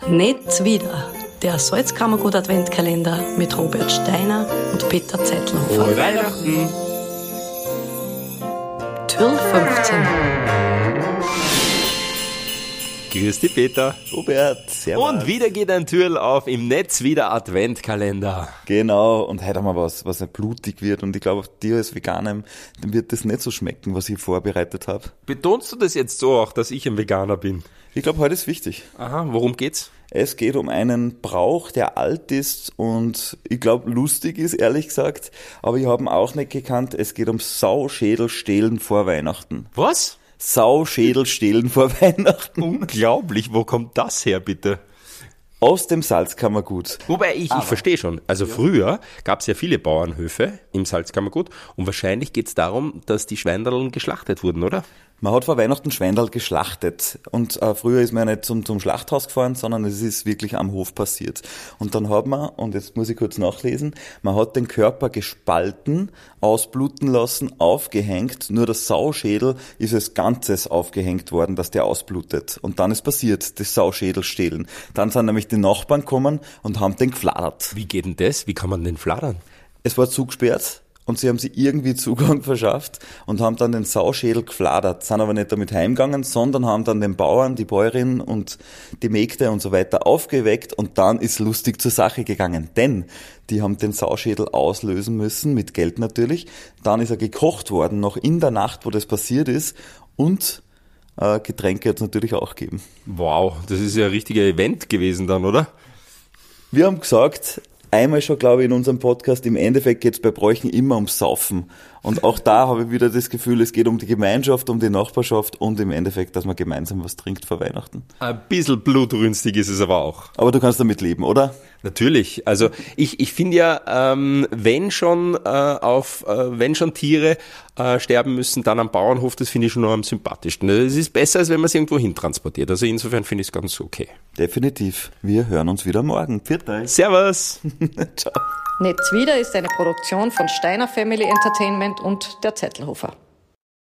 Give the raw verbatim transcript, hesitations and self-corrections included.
Nicht wieder. Der Salzkammergut Adventkalender mit Robert Steiner und Peter Zeitler. Frohe Weihnachten! Türl fünfzehn. Grüß dich, Peter. Robert, servus. Und wieder geht ein Türl auf im Netz, wieder Adventkalender. Genau, und heute haben wir was, was ja blutig wird. Und ich glaube, dir als Veganer, dem wird das nicht so schmecken, was ich vorbereitet habe. Betonst du das jetzt so auch, dass ich ein Veganer bin? Ich glaube, heute ist wichtig. Aha, worum geht's? Es geht um einen Brauch, der alt ist und ich glaube lustig ist, ehrlich gesagt. Aber ich habe ihn auch nicht gekannt. Es geht um Sauschädelstehlen vor Weihnachten. Was? Sauschädelstehlen vor Weihnachten. Unglaublich, wo kommt das her, bitte? Aus dem Salzkammergut. Wobei, ich, ich verstehe schon. Also ja. Früher gab es ja viele Bauernhöfe im Salzkammergut und wahrscheinlich geht es darum, dass die Schweinerln geschlachtet wurden, oder? Man hat vor Weihnachten Schweinerl geschlachtet und äh, früher ist man ja nicht zum, zum Schlachthaus gefahren, sondern es ist wirklich am Hof passiert. Und dann hat man, und jetzt muss ich kurz nachlesen, man hat den Körper gespalten, ausbluten lassen, aufgehängt, nur das Sauschädel ist als Ganzes aufgehängt worden, dass der ausblutet. Und dann ist passiert, das Sauschädelstehlen. Dann sind nämlich die Nachbarn gekommen und haben den gefladert. Wie geht denn das? Wie kann man den fladern? Es war zugesperrt. Und sie haben sich irgendwie Zugang verschafft und haben dann den Sauschädel gefladert, sind aber nicht damit heimgegangen, sondern haben dann den Bauern, die Bäuerin und die Mägde und so weiter aufgeweckt und dann ist lustig zur Sache gegangen, denn die haben den Sauschädel auslösen müssen, mit Geld natürlich, dann ist er gekocht worden, noch in der Nacht, wo das passiert ist und äh, Getränke hat es natürlich auch gegeben. Wow, das ist ja ein richtiger Event gewesen dann, oder? Wir haben gesagt, einmal schon, glaube ich, in unserem Podcast, im Endeffekt geht es bei Bräuchen immer ums Saufen. Und auch da habe ich wieder das Gefühl, es geht um die Gemeinschaft, um die Nachbarschaft und im Endeffekt, dass man gemeinsam was trinkt vor Weihnachten. Ein bisschen blutrünstig ist es aber auch. Aber du kannst damit leben, oder? Natürlich. Also ich, ich finde ja, ähm, wenn schon äh, auf, äh, wenn schon Tiere äh, sterben müssen, dann am Bauernhof, das finde ich schon noch am sympathischsten. Es ist besser, als wenn man es irgendwo hin transportiert. Also insofern finde ich es ganz okay. Definitiv. Wir hören uns wieder morgen. Pfiat euch. Servus. Ciao. Netz wieder ist eine Produktion von Steiner Family Entertainment und der Zettelhofer.